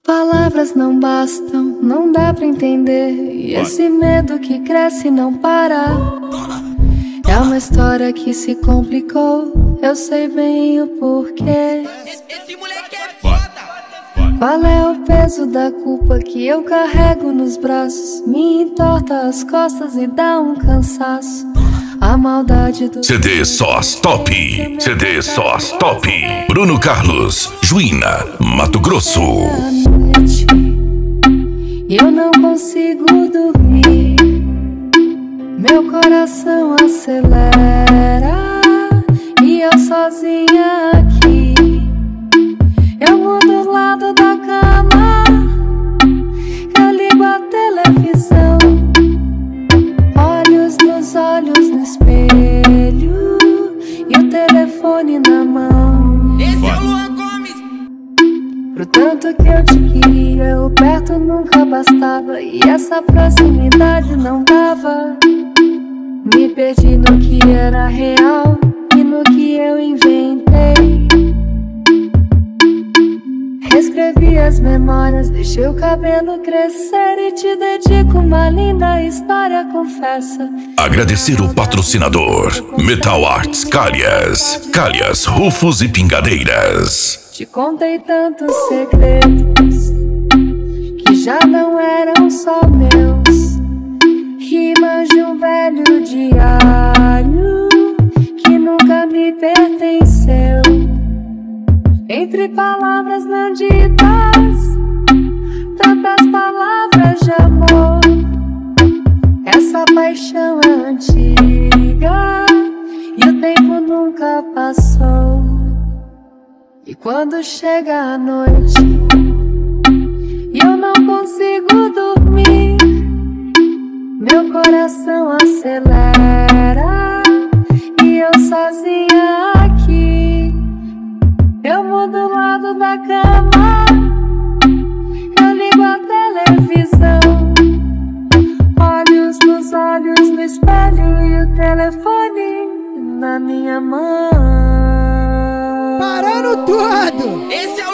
Palavras não bastam, não dá pra entender. E esse medo que cresce e não para. É uma história que se complicou, eu sei bem o porquê. Esse moleque é foda. Qual é o peso da culpa que eu carrego nos braços? Me entorta as costas e dá um cansaço. A maldade do CD Sós Top, CD Sós Top. Bruno Carlos, Juína, Mato Grosso. Eu não consigo dormir, meu coração acelera e eu sozinha aqui. Eu mudo o lado da cama, eu ligo a televisão, olhos nos olhos no espelho e o telefone na mão. Esse é o Luan Gomes. Pro tanto que eu te queria, o perto nunca bastava e essa proximidade não dava. Me perdi no que era real e no que eu inventei. Reescrevi as memórias, deixei o cabelo crescer e te dedico uma linda história, confessa. Agradecer o patrocinador Metal Arts Calhas, Calhas, Rufos e Pingadeiras. Te contei tantos segredos que já não eram só meus, rimas de um velho diário que nunca me pertenceu. Entre palavras não ditas, tantas palavras de amor. Essa paixão é antiga e o tempo nunca passou. E quando chega a noite e eu não consigo dormir, meu coração acelera e eu sozinha aqui. Eu mudo o lado da cama, eu ligo a televisão, olhos nos olhos no espelho e o telefone na minha mão. Parando tudo! Esse é